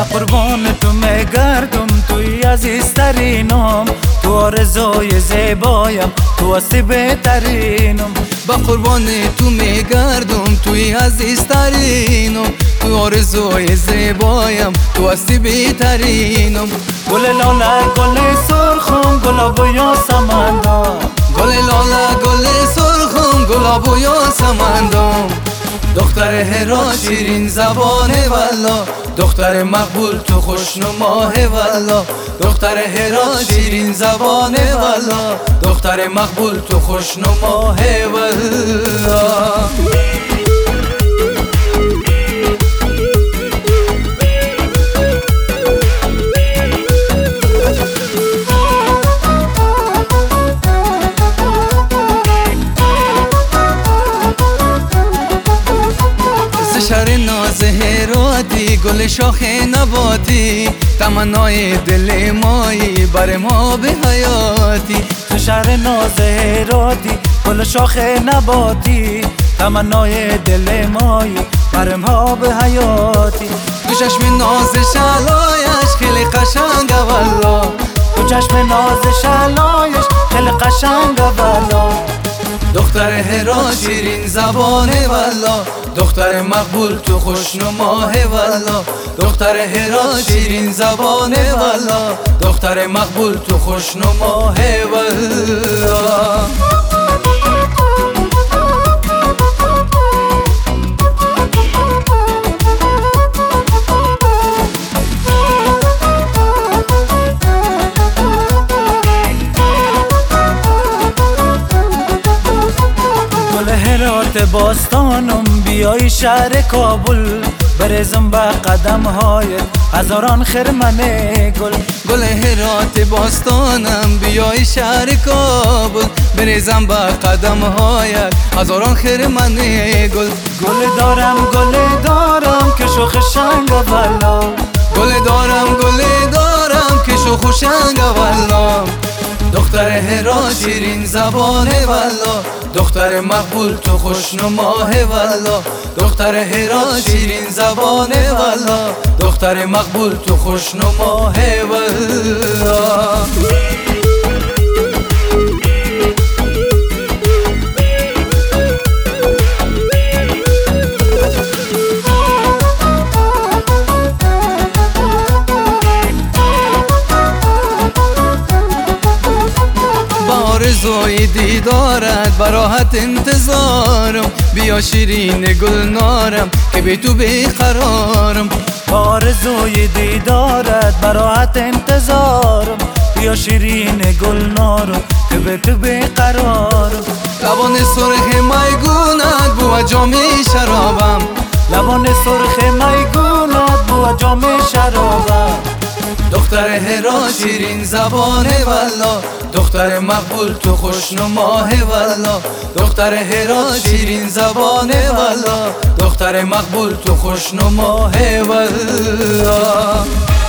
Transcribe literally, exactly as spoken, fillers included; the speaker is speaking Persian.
قربان تو میگردم، توی عزیزترینم، تو آرزوی زیبایم، تو هستی بهترینم. با قربان تو میگردم، توی عزیزترینم، تو آرزوی زیبایم، تو هستی بهترینم. گل لاله گل سرخم، گلاب و یاسمندم، گل لاله گل سرخم، گلاب و یاسمندم. دختر هرا شیرین زبانه والا، دختر مقبول تو خوشنماه والا. دختر هرا شیرین زبانه والا، دختر مقبول تو خوشنماه والا. شهر ناز هراتی، گل شاخ نباتی، تمنای دل مایی بر ما به حیاتی. تو شهر ناز هراتی، گل شاخ نباتی، تمنای دل مایی بر ما به حیاتی. تو چشم ناز شلایش خیلی قشنگه والا، تو چشم ناز شلایش خیلی قشنگه والا. دختر هرا شیرین زبانه والا، دختر مقبول تو خوشنماه والا. دختر هرا شیرین زبانه والا، دختر مقبول تو خوشنماه والا. هرات باستانم، بیای شهر کابل، برزم به قدم های هزاران خرمن گل. گل هرات باستانم، بیای شهر کابل، بریزم به قدم هایت هزاران خرمن گل. گل دارم گل دارم که شوخ شنگ والا، گل دارم گل دارم که شوخ شنگ والا. دختر هرا شیرین زبانه والا، دختر مقبول تو خوشنماه والا. دختر هرا شیرین زبانه والا، دختر مقبول تو خوشنماه والا. آرزوی دیدارت براحت انتظارم، بیا شیرین گلنارم که به تو بیقرارم. آرزوی دیدارت براحت انتظارم، بیا شیرین گلنارم که به تو بیقرارم. لبان سرخ میگونت بو جام شرابم، لبان سرخ میگونت بو جام شرابم. دختر هرا شیرین زبانه والا، دختر مقبول تو خوشنماه والا. دختر هرا شیرین زبانه والا، دختر مقبول تو خوشنماه والا.